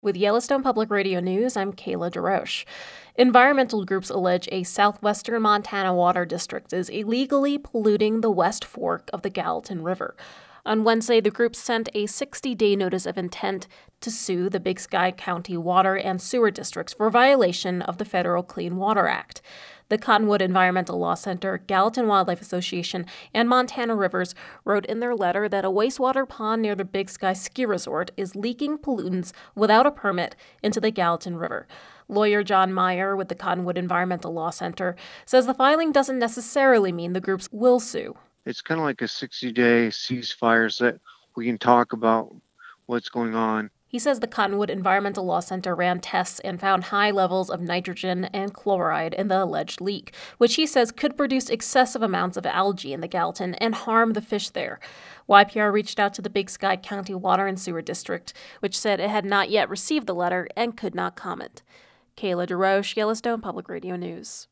With Yellowstone Public Radio News, I'm Kayla DeRoche. Environmental groups allege a southwestern Montana water district is illegally polluting the West Fork of the Gallatin River. On Wednesday, the group sent a 60-day notice of intent to sue the Big Sky County Water and Sewer Districts for violation of the Federal Clean Water Act. The Cottonwood Environmental Law Center, Gallatin Wildlife Association, and Montana Rivers wrote in their letter that a wastewater pond near the Big Sky Ski Resort is leaking pollutants without a permit into the Gallatin River. Lawyer John Meyer with the Cottonwood Environmental Law Center says the filing doesn't necessarily mean the groups will sue. It's kind of like a 60-day ceasefire so that we can talk about what's going on. He says the Cottonwood Environmental Law Center ran tests and found high levels of nitrogen and chloride in the alleged leak, which he says could produce excessive amounts of algae in the Gallatin and harm the fish there. YPR reached out to the Big Sky County Water and Sewer District, which said it had not yet received the letter and could not comment. Kayla DeRoche, Yellowstone Public Radio News.